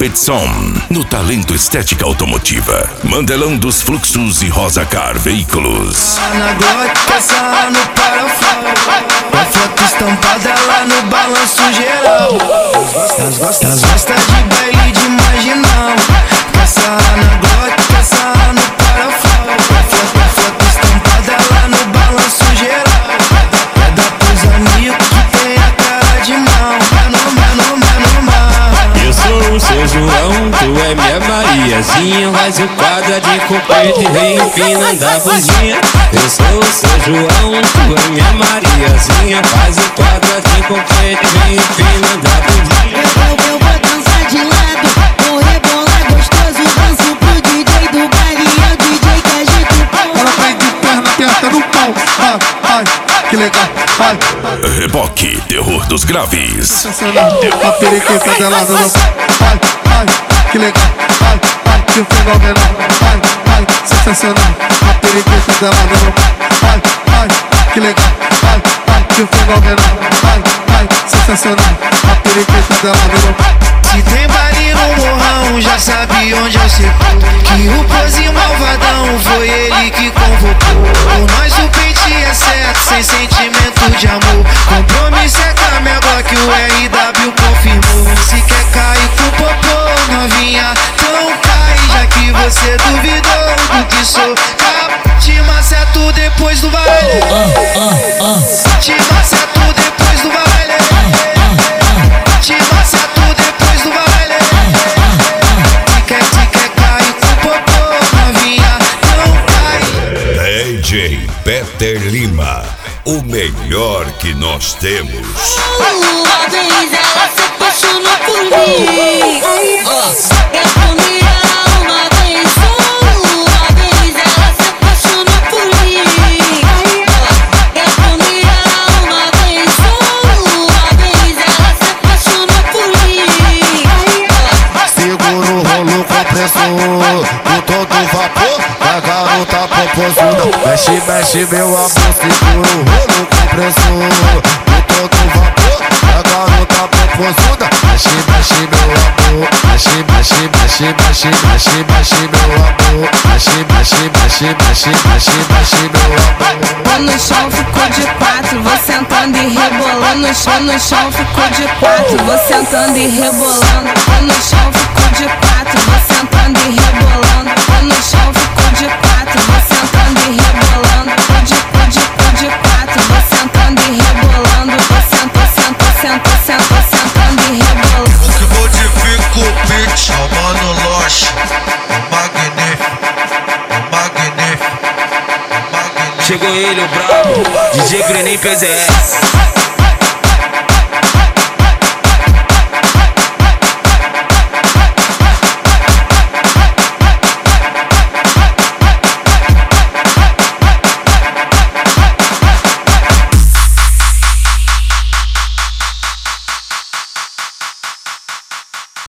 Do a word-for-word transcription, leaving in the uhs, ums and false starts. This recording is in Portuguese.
competição no talento estética automotiva. Mandelão dos Fluxos e Rosa Car Veículos. Na Glock, essa no parafuso. A foto estampada lá no balanço geral. Elas gostam, elas gostam de baile de marginal. Essa na Glock, essa no parafuso. A foto, a foto estampada lá no balanço geral. É da pros amigos que tem a cara de mal. Mano, mano, mano, mano. Eu sou o seu João, tu é minha Mariazinha. Faz o quadra de completo e vem empinando a bundinha. Eu sou o seu João, tu é minha Mariazinha. Faz o quadra de completo e vem empinando a bundinha. Eu, eu vou dançar de lado, vou rebolar gostoso. Danço pro D J do baile, é o D J que agita o pau. Ela vem de perna aberta no pau. Ai, ai, que legal, ai. Reboque, terror dos graves. Sensacional, a periquita dela no meu. Ai, ai, que legal, ai, ai, que fenomenal. Ai, ai, sensacional, a periquita dela no meu. Ai, ai, que legal, ai, ai, que fenomenal. Ai, ai, sensacional, a periquita dela no meu. Se tem baile no morrão, já sabe onde eu sei. Que o Pose malvadão foi ele que convocou. Por nós o pente é certo, sem sentimento de amor. Compromisso é com a minha Glock, o R W confirmou. Se quer cair com popô, novinha, então cai. Já que você duvidou do que sou. Te maceto depois do baile. Te maceto depois do baile. Te maceto depois do baile. Se quer, se quer cair com popô, novinha, não cai. D J Peter Lima, o melhor que nós temos. Uma vez ela se apaixonou por mim. Eu comi ela uma vez só. Uma vez ela se apaixonou por mim. Eu comi ela uma vez só. Uma vez ela se apaixonou por mim. Segura o rolo compressor, com todo vapor, a garota popozuda. Mexe, mexe meu amor, segura o rolo compressor, com todo vapor, a garota popozuda. Mexe, mexe meu amor, mexe, mexe, mexe, mexe, mexe, mexe meu amor. Mexe, mexe, mexe, mexe, mexe, mexe meu amor. Vou no chão, ficou de quatro, vou sentando e rebolando. No chão, no chão, ficou de quatro, vou sentando e rebolando. Vou no chão, ficou de quatro, vou sentando e rebolando. Vou no chão, ficou de quatro, vou sentando e rebolando. Vou de, vou de, vou de quatro, vou sentando e rebolando. Vou sento, sento, sento, sento, sentando e rebolando. O que modifica o beat, é o Mano Loche, o magnífico, o magnífico, o magnífico. Chegou ele, o brabo, D J Grenem P Z S.